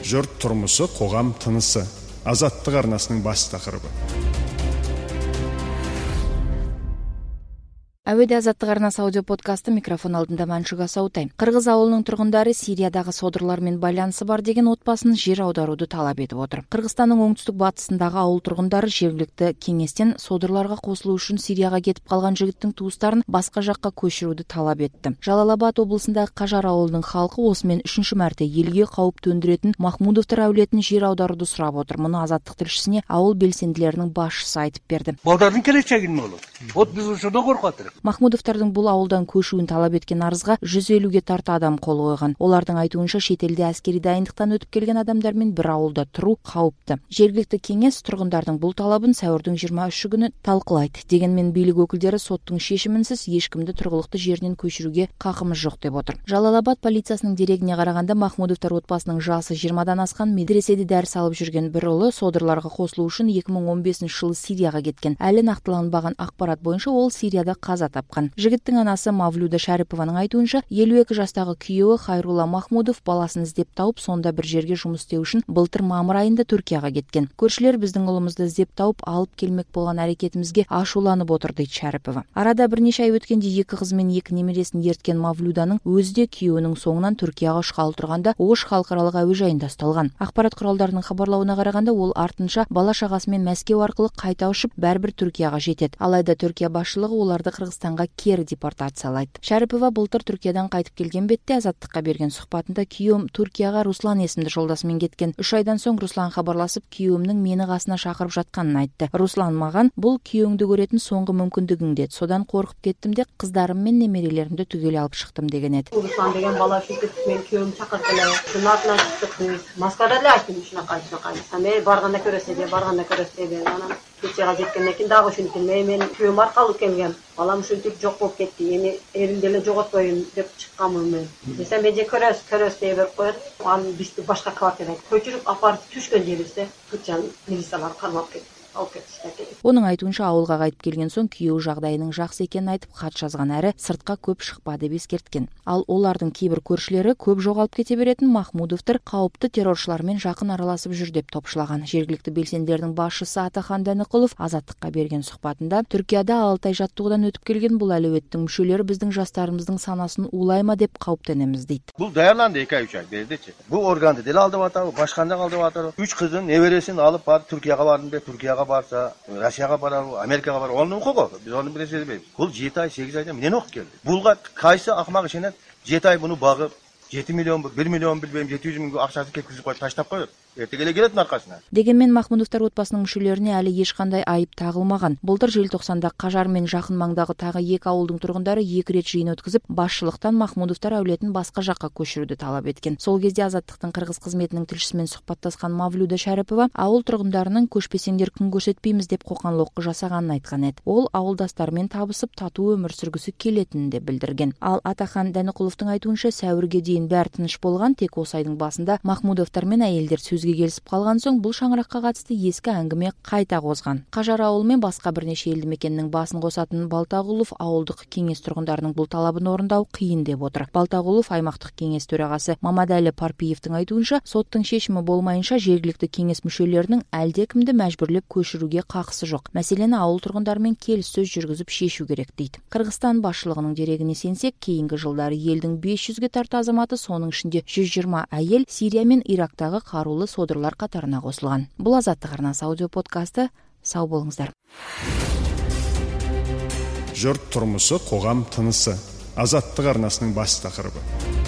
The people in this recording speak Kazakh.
Жұрт тұрмысы, қоғам тынысы. Азаттық арнасының бас тақырыбы. Әуеде Азаттық арнасы аудио подкасты, микрофон алдында Маншуга Саутай. Қырғыз ауылының тұрғындары Сириядағы содырлармен байланысы бар деген отбасын жер аударуды талап етіп отыр. Қырғызстанның оңтүстік батысындағы ауыл тұрғындары жергілікті кеңестен содырларға қосылу үшін Сирияға кетіп қалған жігіттің туыстарын басқа жаққа көшіруді талап етті. Жалал-Абад облысындағы Қажар ауылының халқы осымен 3-ші мәрте елге қауіп төндіретін Махмудовтар әулетін жер аударуды сұрап отыр. Мұны Азаттық тілшісіне ауыл белсенділерінің басшысы айтып берді. Балдардың келешегін молу. Вот біз ушудан қорқатыр. Махмудовтардың бұл ауылдан көшуін талап еткен арызға 150-ге тарта адам қол қойған. Олардың айтуынша шетелде әскери дайындықтан өтіп келген адамдармен бір ауылда тұру қауіпті. Жергілікті кеңес тұрғындардың бұл талабын сәуірдің 23-ші күні талқылайды. Дегенмен билік өкілдері соттың шешімінсіз ешкімді тұрғылықты жерінен көшіруге қақымыз жоқ деп отыр. Жалал-Абад полициясының дерегіне қарағанда Махмудовтар отбасының жасы 20-дан асқан, медреседе дәріс алып жүрген бір ұлы содырларға қосылу үшін 2015 жылы Сирияға кеткен. Әлі нақтыланбаған ақпарат бойынша ол Сирияда қаза тапқан. Жігіттің анасы Мавлюда Шәріпованың айтуынша 52 жастағы күйеуі Хайрула Махмудов баласын іздеп тауып, сонда бір жерге жұмыс істеу үшін былтыр мамыр айында Түркияға кеткен. Көршілер біздің ұлымызды іздеп тауып алып келмек болған әрекетімізге ашуланып отыр, дейді Шәріпова. Арада бірнеше ай өткенде 2 қызы мен 2 немересін ерткен Мавлюданың өзі де күйеуінің соңынан Түркияға ұшқалы тұрғанда Ош халықаралық әуежайында ұсталған. Ақпарат құралдарының хабарлауына қарағанда ол артынша бала шағасымен Мәскеу арқылы қайта ұшып бәрібір Түркияға жетеді. Алайда Түркия басшылығы оларды Қырғызстанға кері депортациялайды. Шәріпова былтыр Түркиядан қайтып келген бетте Азаттыққа берген сұхбатында күйеуім Түркияға Руслан есімді жолдасымен кеткен. 3 айдан соң Руслан хабарласып, күйеуімнің мені қасына шақырып жатқанын айтты. Руслан маған бұл күйеуіңді көретін соңғы мүмкіндігің деді. Содан қорқып кеттім де қыздарым мен немерелерімді түгел алып шықтым деген еді. Руслан деген бала сөйтіп мен күйеуім шақыртты. Шынатынан шықтық. Москвада да айттым шынақай. Мен барғанда көресіз деп. Анан Түркияға жеткеннен кейін дағы үшінтім. Мен күйеуім арқалы келгем. Балам үшінтіп жоқ болып кетті. Ені ерімделі жоғатпайын деп шыққанмын мен. Десем мен же көрөс дей беріп қойды. Анын бізді башқа квартираға көшіріп апарып түшкен жерімізде Түркияның милициялары қармап кетті. Оның айтуынша ауылға қайтып келген соң күйеуі жағдайының жақсы екенін айтып хат жазған, әрі сыртқа көп шықпа деп ескерткен. Ал олардың кейбір көршілері көп жоғалып кете беретін Махмудовтар қауіпті терроршылармен жақын араласып жүр деп топшылаған. Жергілікті белсенділердің басшысы Атахан Дәнікұлов Азаттыққа берген сұхбатында Түркияда 6 ай жаттығудан өтіп келген бұл әлеуеттің мүшелері біздің жастарымыздың санасын улайма деп қауіптенеміз дейді. Бұл даярlandı 2-3 ay бердичи. Бұл органды дел алып атабы, башканда калдып атабы. 3 кызын, небересин алып барып Түркияға бардым деп, Түркияға барса, Россияға барар, Америкаға барар, оның құқы. Біз оны біресе демейміз. Бұл 7 ай, 8 айда менен оқып келді. Бұлға қайсы ақымақ ішінен 7 ай бұны бағып, 7 миллион, 1 миллион білбеймін, 700 мың ақшасы кеткізіп қойып таштап қойып. Ертегеле келетін арқасына. Дегенмен Махмудовтар отбасының мүшелеріне әлі ешқандай айып тағылмаған. Былтыр желтоқсанда Қажар мен жақын маңдағы тағы 2 ауылдың тұрғындары 2 рет жиын өткізіп, басшылықтан Махмудовтар әулетін басқа жаққа көшіруді талап еткен. Сол кезде Азаттықтың қырғыз қызметінің тілшісімен сұхбаттасқан Мавлюда Шәріпова ауыл тұрғындарының көшпесеңдер күн көрсетпейміз деп қоқан-лоққы жасағанын айтқан еді. Ол ауылдастарымен табысып тату өмір сүргісі келетінін де білдірген. Ал Атахан Дәнікұловтың айтуынша сәуірге дейін бәрі тыныш болған, тек осы айдың басында Махмудовтар мен әйелдер сөзге келісіп қалған соң бұл шаңыраққа қатысты ескі әңгіме қайта қозған. Қажар ауылы мен басқа бірнеше елді мекеннің басын қосатын Балтағұлов ауылдық кеңес тұрғындарының бұл талабын орындау қиын деп отыр. Балтағұлов аймақтық кеңес төрағасы Мамадәлі Парпиевтің айтуынша, соттың шешімі болмайынша жергілікті кеңес мүшелерінің әлдекімді мәжбүрлеп көшіруге қақысы жоқ. Мәселені ауыл тұрғындарымен келіссөз жүргізіп шешу керек дейді. Қырғызстан басшылығының дерегіне сенсек, кейінгі жылдары елдің 500-ге тарта азаматы, соның ішінде 120 әйел Сирия мен Ирактағы қарулы содырлар қатарына қосылған. Бұл Азаттық арнасы аудио подкасты. Сау болыңыздар. Жұрт тұрмысы, қоғам тынысы. Азаттық арнасының бас тақырыбы.